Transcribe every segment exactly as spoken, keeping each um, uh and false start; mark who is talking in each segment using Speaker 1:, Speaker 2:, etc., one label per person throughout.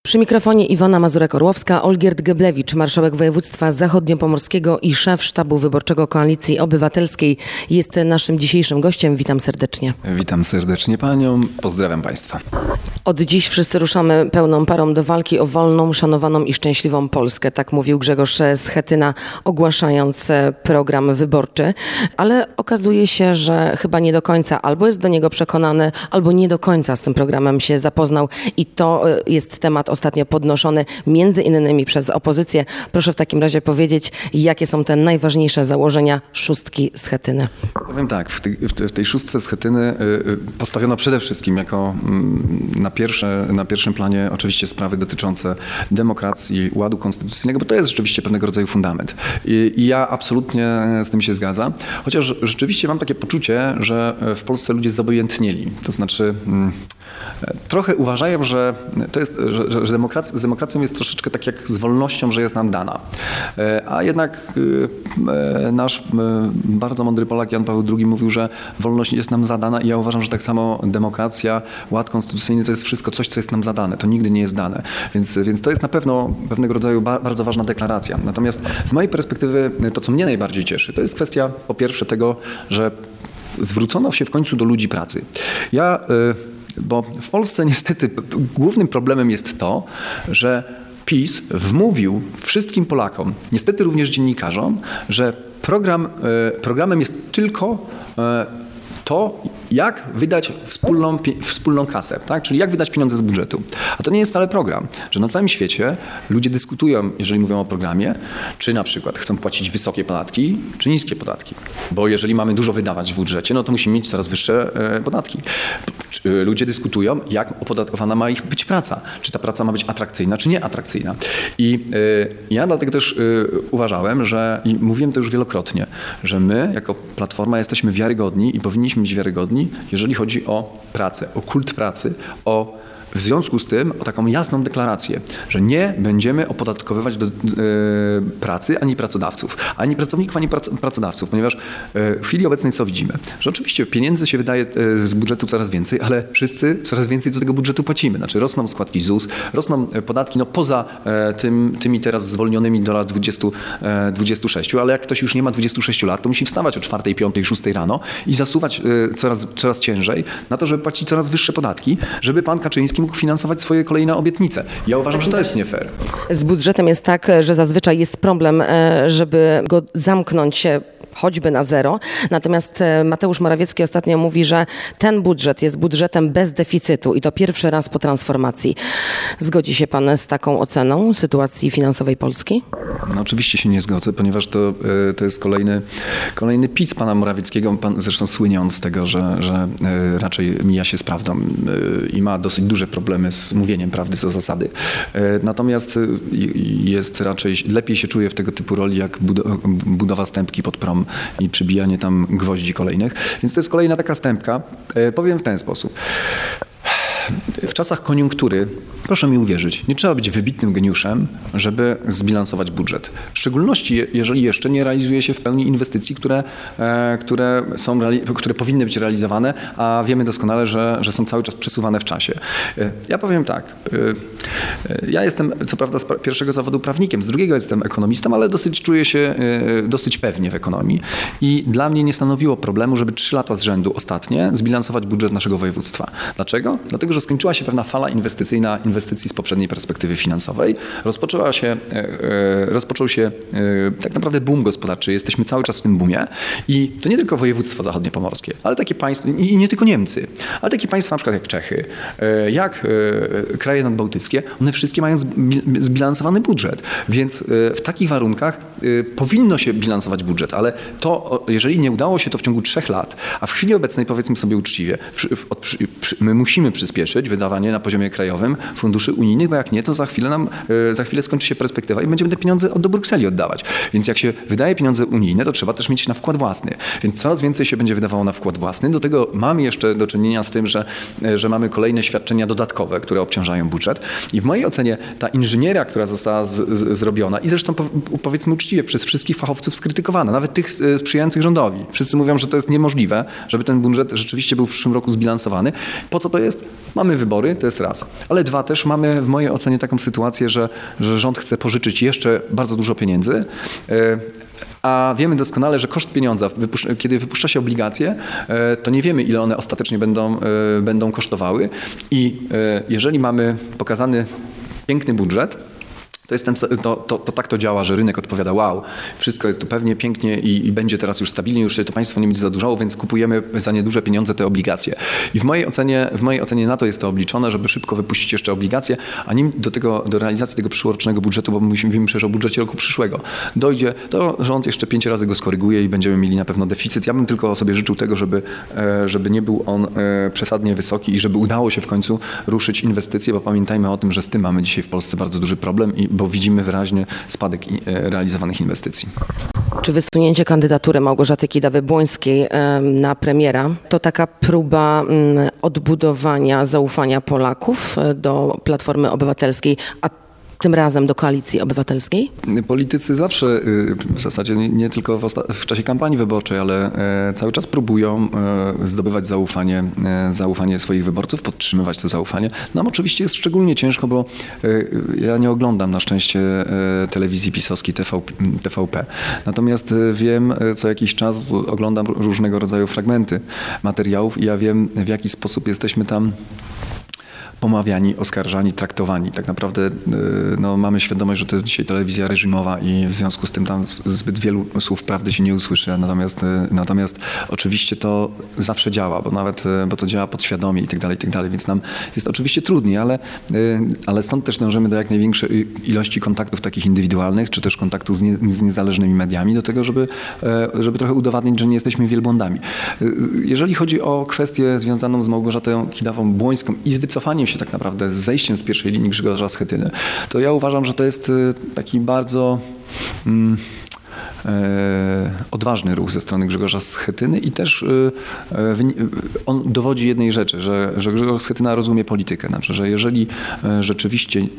Speaker 1: Przy mikrofonie Iwona Mazurek-Orłowska, Olgierd Geblewicz, marszałek województwa zachodniopomorskiego i szef sztabu wyborczego Koalicji Obywatelskiej jest naszym dzisiejszym gościem. Witam serdecznie.
Speaker 2: Witam serdecznie panią, pozdrawiam państwa.
Speaker 1: Od dziś wszyscy ruszamy pełną parą do walki o wolną, szanowaną i szczęśliwą Polskę. Tak mówił Grzegorz Schetyna, ogłaszając program wyborczy. Ale okazuje się, że chyba nie do końca albo jest do niego przekonany, albo nie do końca z tym programem się zapoznał. I to jest temat ostatnio podnoszony między innymi przez opozycję. Proszę w takim razie powiedzieć, jakie są te najważniejsze założenia szóstki Schetyny.
Speaker 2: Powiem tak, w tej, w tej szóstce Schetyny postawiono przede wszystkim jako na, pierwsze, na pierwszym planie oczywiście sprawy dotyczące demokracji, ładu konstytucyjnego, bo to jest rzeczywiście pewnego rodzaju fundament. I, i ja absolutnie z tym się zgadzam, chociaż rzeczywiście mam takie poczucie, że w Polsce ludzie zobojętnieli. To znaczy trochę uważają, że to jest, że, że demokracja, z demokracją jest troszeczkę tak jak z wolnością, że jest nam dana. A jednak nasz bardzo mądry Polak Jan Paweł drugi mówił, że wolność jest nam zadana i ja uważam, że tak samo demokracja, ład konstytucyjny to jest wszystko coś, co jest nam zadane. To nigdy nie jest dane. Więc, więc to jest na pewno pewnego rodzaju ba, bardzo ważna deklaracja. Natomiast z mojej perspektywy to, co mnie najbardziej cieszy, to jest kwestia po pierwsze tego, że zwrócono się w końcu do ludzi pracy. Ja Bo w Polsce niestety głównym problemem jest to, że PiS wmówił wszystkim Polakom, niestety również dziennikarzom, że program, programem jest tylko to, jak wydać wspólną, wspólną kasę, tak? Czyli jak wydać pieniądze z budżetu. A to nie jest wcale program, że na całym świecie ludzie dyskutują, jeżeli mówią o programie, czy na przykład chcą płacić wysokie podatki, czy niskie podatki. Bo jeżeli mamy dużo wydawać w budżecie, no to musimy mieć coraz wyższe podatki. Ludzie dyskutują, jak opodatkowana ma ich być praca. Czy ta praca ma być atrakcyjna, czy nieatrakcyjna. I ja dlatego też uważałem, że, i mówiłem to już wielokrotnie, że my jako Platforma jesteśmy wiarygodni i powinniśmy być wiarygodni, jeżeli chodzi o pracę, o kult pracy, o w związku z tym o taką jasną deklarację, że nie będziemy opodatkowywać do, e, pracy ani pracodawców, ani pracowników, ani prac, pracodawców, ponieważ e, w chwili obecnej co widzimy? Że oczywiście pieniędzy się wydaje e, z budżetu coraz więcej, ale wszyscy coraz więcej do tego budżetu płacimy. Znaczy rosną składki ZUS, rosną podatki, no poza e, tym, tymi teraz zwolnionymi do lat dwudziestu, e, dwudziestu sześciu, ale jak ktoś już nie ma dwudziestu sześciu lat, to musi wstawać o czwartej, piątej, szóstej rano i zasuwać e, coraz, coraz ciężej na to, żeby płacić coraz wyższe podatki, żeby pan Kaczyński mógł finansować swoje kolejne obietnice. Ja uważam, że to jest nie fair.
Speaker 1: Z budżetem jest tak, że zazwyczaj jest problem, żeby go zamknąć choćby na zero. Natomiast Mateusz Morawiecki ostatnio mówi, że ten budżet jest budżetem bez deficytu i to pierwszy raz po transformacji. Zgodzi się pan z taką oceną sytuacji finansowej Polski?
Speaker 2: No oczywiście się nie zgodzę, ponieważ to, to jest kolejny, kolejny pic pana Morawieckiego. Pan zresztą słynie on z tego, że, że raczej mija się z prawdą i ma dosyć duże problemy z mówieniem prawdy co zasady. Natomiast jest raczej, lepiej się czuje w tego typu roli jak budowa stępki pod prom i przybijanie tam gwoździ kolejnych. Więc to jest kolejna taka stępka. Powiem w ten sposób. W czasach koniunktury, proszę mi uwierzyć, nie trzeba być wybitnym geniuszem, żeby zbilansować budżet. W szczególności, jeżeli jeszcze nie realizuje się w pełni inwestycji, które, które, są, które powinny być realizowane, a wiemy doskonale, że, że są cały czas przesuwane w czasie. Ja powiem tak, ja jestem co prawda z pierwszego zawodu prawnikiem, z drugiego jestem ekonomistą, ale dosyć czuję się dosyć pewnie w ekonomii i dla mnie nie stanowiło problemu, żeby trzy lata z rzędu ostatnie zbilansować budżet naszego województwa. Dlaczego? Dlatego, że skończyła się pewna fala inwestycyjna inwestycji z poprzedniej perspektywy finansowej. Rozpoczęła się, rozpoczął się tak naprawdę boom gospodarczy. Jesteśmy cały czas w tym boomie i to nie tylko województwo zachodniopomorskie, ale takie państwa, i nie tylko Niemcy, ale takie państwa na przykład jak Czechy, jak kraje nadbałtyckie, one wszystkie mają zbilansowany budżet. Więc w takich warunkach powinno się bilansować budżet, ale to, jeżeli nie udało się to w ciągu trzech lat, a w chwili obecnej powiedzmy sobie uczciwie, my musimy przyspieszyć wydawanie na poziomie krajowym funduszy unijnych, bo jak nie, to za chwilę nam, za chwilę skończy się perspektywa i będziemy te pieniądze do Brukseli oddawać. Więc jak się wydaje pieniądze unijne, to trzeba też mieć na wkład własny. Więc coraz więcej się będzie wydawało na wkład własny. Do tego mamy jeszcze do czynienia z tym, że, że mamy kolejne świadczenia dodatkowe, które obciążają budżet. I w mojej ocenie ta inżynieria, która została z, z, zrobiona i zresztą po, powiedzmy uczciwie przez wszystkich fachowców skrytykowana, nawet tych sprzyjających rządowi. Wszyscy mówią, że to jest niemożliwe, żeby ten budżet rzeczywiście był w przyszłym roku zbilansowany. Po co to jest? mamy wybory, to jest raz. Ale dwa, też mamy w mojej ocenie taką sytuację, że, że rząd chce pożyczyć jeszcze bardzo dużo pieniędzy. A wiemy doskonale, że koszt pieniądza, kiedy wypuszcza się obligacje, to nie wiemy, ile one ostatecznie będą, będą kosztowały. I jeżeli mamy pokazany piękny budżet, To, jestem, to, to, to tak to działa, że rynek odpowiada, wow, wszystko jest tu pewnie, pięknie i, i będzie teraz już stabilnie, już się to państwo nie będzie zadłużało, więc kupujemy za nieduże pieniądze te obligacje. I w mojej ocenie, w mojej ocenie na to jest to obliczone, żeby szybko wypuścić jeszcze obligacje, a nim do, tego, do realizacji tego przyszłorocznego budżetu, bo mówimy przecież o budżecie roku przyszłego, dojdzie, to rząd jeszcze pięć razy go skoryguje i będziemy mieli na pewno deficyt. Ja bym tylko sobie życzył tego, żeby, żeby nie był on przesadnie wysoki i żeby udało się w końcu ruszyć inwestycje, bo pamiętajmy o tym, że z tym mamy dzisiaj w Polsce bardzo duży problem i bo widzimy wyraźnie spadek realizowanych inwestycji.
Speaker 1: Czy wysunięcie kandydatury Małgorzaty Kidawy-Błońskiej na premiera to taka próba odbudowania zaufania Polaków do Platformy Obywatelskiej, a tym razem do Koalicji Obywatelskiej?
Speaker 2: Politycy zawsze, w zasadzie nie tylko w, osta- w czasie kampanii wyborczej, ale cały czas próbują zdobywać zaufanie, zaufanie swoich wyborców, podtrzymywać to zaufanie. Nam oczywiście jest szczególnie ciężko, bo ja nie oglądam na szczęście telewizji pisowskiej T V P. Natomiast wiem, co jakiś czas oglądam różnego rodzaju fragmenty materiałów i ja wiem, w jaki sposób jesteśmy tam pomawiani, oskarżani, traktowani. Tak naprawdę no, mamy świadomość, że to jest dzisiaj telewizja reżimowa i w związku z tym tam zbyt wielu słów prawdy się nie usłyszy. Natomiast, natomiast oczywiście to zawsze działa, bo nawet bo to działa podświadomie i tak dalej, i tak dalej, więc nam jest oczywiście trudniej, ale, ale stąd też dążymy do jak największej ilości kontaktów takich indywidualnych, czy też kontaktów z, nie, z niezależnymi mediami, do tego, żeby, żeby trochę udowadnić, że nie jesteśmy wielbłądami. Jeżeli chodzi o kwestię związaną z Małgorzatą Kidawą-Błońską i z wycofaniem się tak naprawdę z zejściem z pierwszej linii Grzegorza Schetyny, to ja uważam, że to jest taki bardzo mm, e, odważny ruch ze strony Grzegorza Schetyny i też e, on dowodzi jednej rzeczy, że, że Grzegorz Schetyna rozumie politykę. Znaczy, że jeżeli e, rzeczywiście e,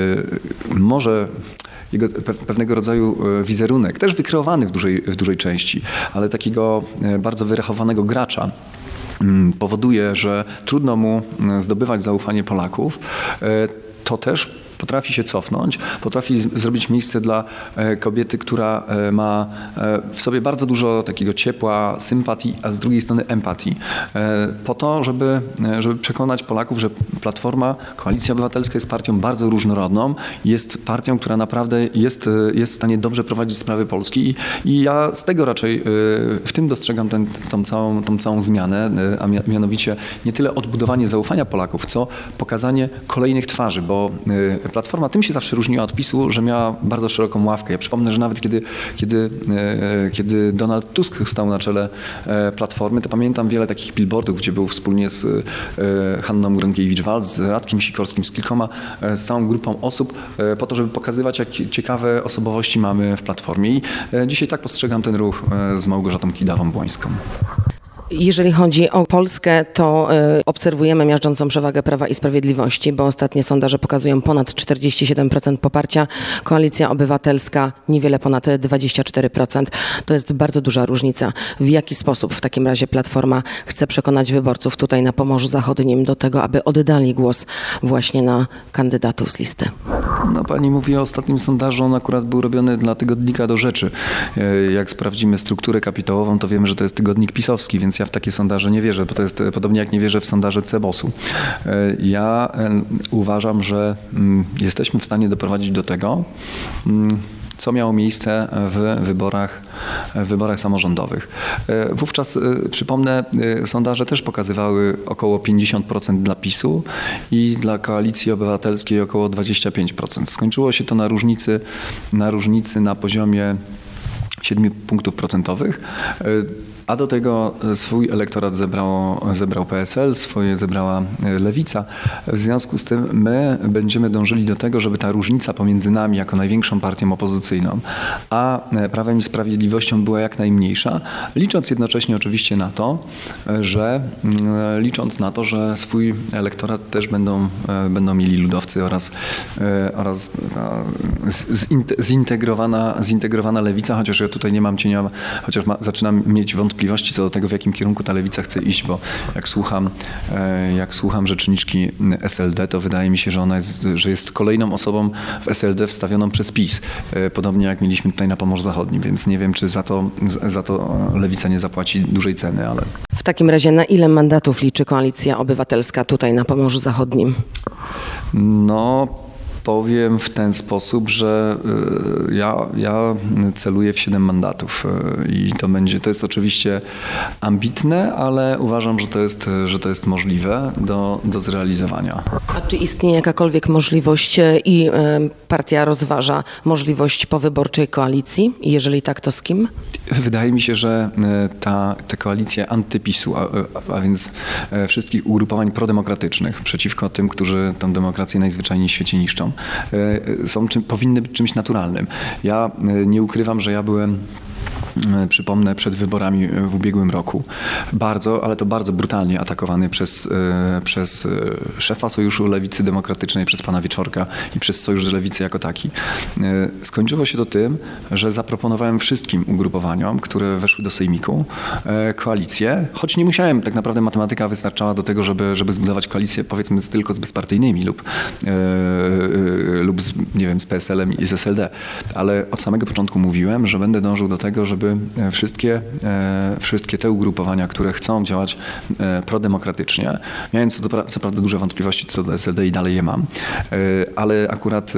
Speaker 2: może jego pewnego rodzaju wizerunek, też wykreowany w dużej, w dużej części, ale takiego bardzo wyrachowanego gracza, powoduje, że trudno mu zdobywać zaufanie Polaków, to też potrafi się cofnąć, potrafi z- zrobić miejsce dla e, kobiety, która e, ma e, w sobie bardzo dużo takiego ciepła, sympatii, a z drugiej strony empatii. E, po to, żeby, e, żeby przekonać Polaków, że Platforma, Koalicja Obywatelska jest partią bardzo różnorodną, jest partią, która naprawdę jest, jest w stanie dobrze prowadzić sprawy Polski i, i ja z tego raczej e, w tym dostrzegam ten, tą, całą, tą całą zmianę, e, a mianowicie nie tyle odbudowanie zaufania Polaków, co pokazanie kolejnych twarzy, bo e, Platforma tym się zawsze różniła od PiSu, że miała bardzo szeroką ławkę. Ja przypomnę, że nawet kiedy, kiedy, e, kiedy Donald Tusk stał na czele e, Platformy, to pamiętam wiele takich billboardów, gdzie był wspólnie z e, Hanną Gronkiewicz-Waltz, z Radkiem Sikorskim, z kilkoma, e, z całą grupą osób, e, po to, żeby pokazywać, jak ciekawe osobowości mamy w Platformie. I e, dzisiaj tak postrzegam ten ruch e, z Małgorzatą Kidawą-Błońską.
Speaker 1: Jeżeli chodzi o Polskę, to y, obserwujemy miażdżącą przewagę Prawa i Sprawiedliwości, bo ostatnie sondaże pokazują ponad czterdzieści siedem procent poparcia. Koalicja Obywatelska niewiele ponad dwadzieścia cztery procent. To jest bardzo duża różnica. W jaki sposób w takim razie Platforma chce przekonać wyborców tutaj na Pomorzu Zachodnim do tego, aby oddali głos właśnie na kandydatów z listy?
Speaker 2: No, pani mówi o ostatnim sondażu, on akurat był robiony dla tygodnika Do Rzeczy. Jak sprawdzimy strukturę kapitałową, to wiemy, że to jest tygodnik pisowski, więc ja w takie sondaże nie wierzę, bo to jest podobnie jak nie wierzę w sondaże Cebosu. Ja uważam, że jesteśmy w stanie doprowadzić do tego, co miało miejsce w wyborach, w wyborach samorządowych. Wówczas, przypomnę, sondaże też pokazywały około pięćdziesiąt procent dla PiSu i dla Koalicji Obywatelskiej około dwadzieścia pięć procent. Skończyło się to na różnicy na, różnicy na poziomie siedmiu punktów procentowych. A do tego swój elektorat zebrało, zebrał P S L, swoje zebrała Lewica. W związku z tym my będziemy dążyli do tego, żeby ta różnica pomiędzy nami jako największą partią opozycyjną, a Prawem i Sprawiedliwością była jak najmniejsza, licząc jednocześnie oczywiście na to, że licząc na to, że swój elektorat też będą, będą mieli ludowcy oraz, oraz zintegrowana, zintegrowana Lewica, chociaż ja tutaj nie mam cienia, chociaż ma, zaczynam mieć wątpliwości, wątpliwości co do tego, w jakim kierunku ta lewica chce iść, bo jak słucham, jak słucham rzeczniczki S L D, to wydaje mi się, że ona jest, że jest kolejną osobą w S L D wstawioną przez PiS. Podobnie jak mieliśmy tutaj na Pomorzu Zachodnim, więc nie wiem, czy za to, za to lewica nie zapłaci dużej ceny, ale...
Speaker 1: W takim razie na ile mandatów liczy Koalicja Obywatelska tutaj na Pomorzu Zachodnim?
Speaker 2: No... Powiem w ten sposób, że ja, ja celuję w siedem mandatów i to będzie, to jest oczywiście ambitne, ale uważam, że to jest, że to jest możliwe do, do zrealizowania.
Speaker 1: A czy istnieje jakakolwiek możliwość i partia rozważa możliwość powyborczej koalicji? I jeżeli tak, to z kim?
Speaker 2: Wydaje mi się, że ta, ta koalicja antypisu, a, a więc wszystkich ugrupowań prodemokratycznych przeciwko tym, którzy tę demokrację najzwyczajniej w świecie niszczą, są czym, powinny być czymś naturalnym. Ja nie ukrywam, że ja byłem, przypomnę, przed wyborami w ubiegłym roku bardzo, ale to bardzo brutalnie atakowany przez, przez szefa Sojuszu Lewicy Demokratycznej, przez pana Wieczorka i przez Sojusz Lewicy jako taki. Skończyło się to tym, że zaproponowałem wszystkim ugrupowaniom, które weszły do Sejmiku, koalicję, choć nie musiałem, tak naprawdę matematyka wystarczała do tego, żeby, żeby zbudować koalicję, powiedzmy, tylko z bezpartyjnymi lub, lub z, nie wiem, z P S L-em i z S L D, ale od samego początku mówiłem, że będę dążył do tego, żeby wszystkie, wszystkie te ugrupowania, które chcą działać prodemokratycznie, miałem co, do, co prawda duże wątpliwości co do S L D i dalej je mam, ale akurat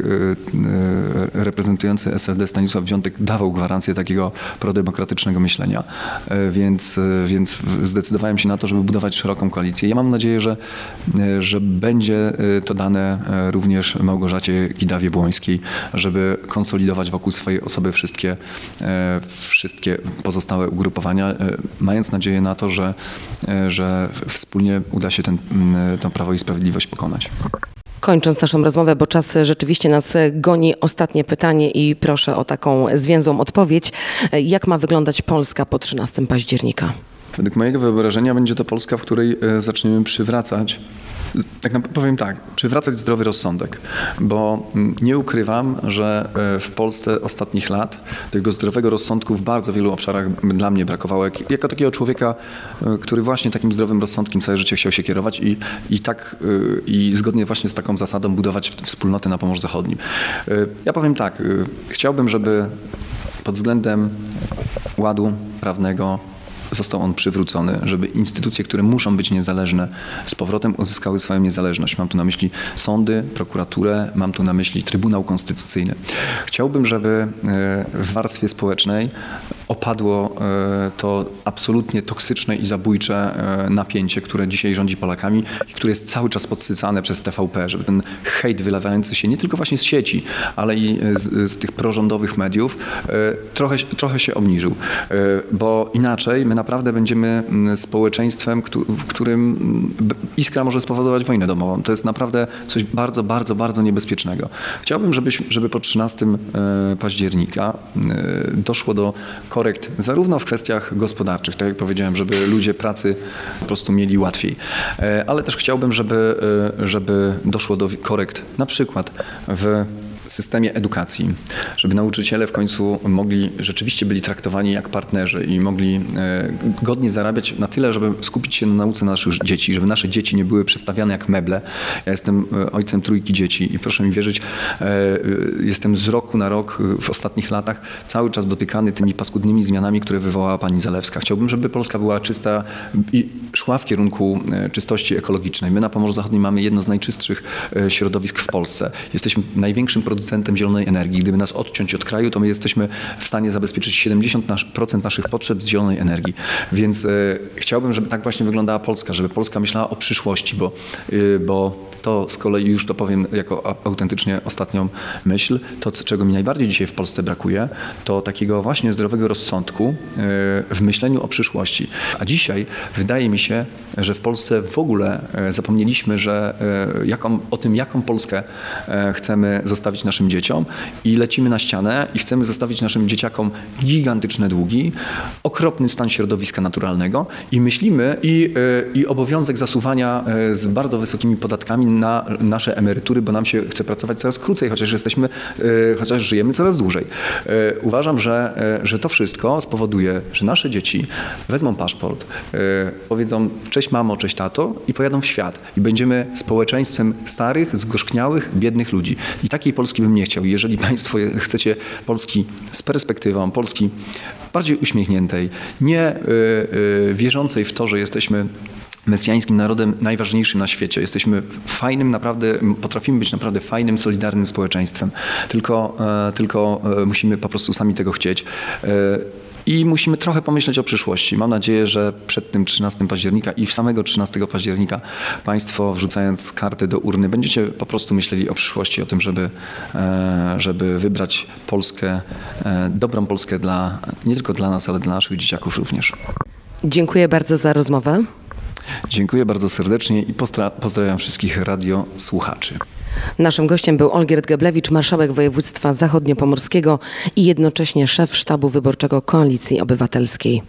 Speaker 2: reprezentujący S L D Stanisław Dziontek dawał gwarancję takiego prodemokratycznego myślenia, więc, więc zdecydowałem się na to, żeby budować szeroką koalicję. Ja mam nadzieję, że, że będzie to dane również Małgorzacie Kidawie-Błońskiej, żeby konsolidować wokół swojej osoby wszystkie wszystkie pozostałe ugrupowania, mając nadzieję na to, że, że wspólnie uda się ten, to Prawo i Sprawiedliwość pokonać.
Speaker 1: Kończąc naszą rozmowę, bo czas rzeczywiście nas goni, ostatnie pytanie i proszę o taką zwięzłą odpowiedź. Jak ma wyglądać Polska po trzynastego października?
Speaker 2: Według mojego wyobrażenia będzie to Polska, w której zaczniemy przywracać, tak naprawdę powiem tak, przywracać zdrowy rozsądek, bo nie ukrywam, że w Polsce ostatnich lat tego zdrowego rozsądku w bardzo wielu obszarach dla mnie brakowało. Jak, jako takiego człowieka, który właśnie takim zdrowym rozsądkiem całe życie chciał się kierować i, i tak i zgodnie właśnie z taką zasadą budować wspólnoty na Pomorzu Zachodnim. Ja powiem tak, chciałbym, żeby pod względem ładu prawnego został on przywrócony, żeby instytucje, które muszą być niezależne, z powrotem uzyskały swoją niezależność. Mam tu na myśli sądy, prokuraturę, mam tu na myśli Trybunał Konstytucyjny. Chciałbym, żeby w warstwie społecznej opadło to absolutnie toksyczne i zabójcze napięcie, które dzisiaj rządzi Polakami i które jest cały czas podsycane przez T V P, żeby ten hejt wylewający się nie tylko właśnie z sieci, ale i z, z tych prorządowych mediów trochę, trochę się obniżył, bo inaczej my naprawdę będziemy społeczeństwem, w którym iskra może spowodować wojnę domową. To jest naprawdę coś bardzo, bardzo, bardzo niebezpiecznego. Chciałbym, żebyś, żeby po trzynastego października doszło do korekt zarówno w kwestiach gospodarczych, tak jak powiedziałem, żeby ludzie pracy po prostu mieli łatwiej, ale też chciałbym, żeby, żeby doszło do korekt na przykład w systemie edukacji, żeby nauczyciele w końcu mogli, rzeczywiście byli traktowani jak partnerzy i mogli godnie zarabiać na tyle, żeby skupić się na nauce naszych dzieci, żeby nasze dzieci nie były przestawiane jak meble. Ja jestem ojcem trójki dzieci i proszę mi wierzyć, jestem z roku na rok w ostatnich latach cały czas dotykany tymi paskudnymi zmianami, które wywołała pani Zalewska. Chciałbym, żeby Polska była czysta i szła w kierunku czystości ekologicznej. My na Pomorzu Zachodnim mamy jedno z najczystszych środowisk w Polsce. Jesteśmy największym producentem zielonej energii. Gdyby nas odciąć od kraju, to my jesteśmy w stanie zabezpieczyć siedemdziesiąt procent naszych potrzeb z zielonej energii. Więc e, chciałbym, żeby tak właśnie wyglądała Polska, żeby Polska myślała o przyszłości, bo, e, bo to z kolei, już to powiem jako autentycznie ostatnią myśl, to czego mi najbardziej dzisiaj w Polsce brakuje, to takiego właśnie zdrowego rozsądku e, w myśleniu o przyszłości. A dzisiaj wydaje mi się, że w Polsce w ogóle e, zapomnieliśmy, że e, jaką, o tym, jaką Polskę e, chcemy zostawić naszym dzieciom i lecimy na ścianę i chcemy zostawić naszym dzieciakom gigantyczne długi, okropny stan środowiska naturalnego i myślimy i, i obowiązek zasuwania z bardzo wysokimi podatkami na nasze emerytury, bo nam się chce pracować coraz krócej, chociaż jesteśmy, chociaż żyjemy coraz dłużej. Uważam, że, że to wszystko spowoduje, że nasze dzieci wezmą paszport, powiedzą cześć mamo, cześć tato i pojadą w świat. I będziemy społeczeństwem starych, zgorzkniałych, biednych ludzi. I takiej Polski bym nie chciał. I jeżeli państwo chcecie Polski z perspektywą, Polski bardziej uśmiechniętej, nie y, y, wierzącej w to, że jesteśmy mesjańskim narodem najważniejszym na świecie. Jesteśmy fajnym, naprawdę, potrafimy być naprawdę fajnym, solidarnym społeczeństwem. Tylko, e, tylko e, musimy po prostu sami tego chcieć. E, I musimy trochę pomyśleć o przyszłości. Mam nadzieję, że przed tym trzynastego października i w samego trzynastego października państwo, wrzucając karty do urny, będziecie po prostu myśleli o przyszłości, o tym, żeby, e, żeby wybrać Polskę, e, dobrą Polskę dla, nie tylko dla nas, ale dla naszych dzieciaków również.
Speaker 1: Dziękuję bardzo za rozmowę.
Speaker 2: Dziękuję bardzo serdecznie i pozdra- pozdrawiam wszystkich radiosłuchaczy.
Speaker 1: Naszym gościem był Olgierd Geblewicz, marszałek województwa zachodniopomorskiego i jednocześnie szef sztabu wyborczego Koalicji Obywatelskiej.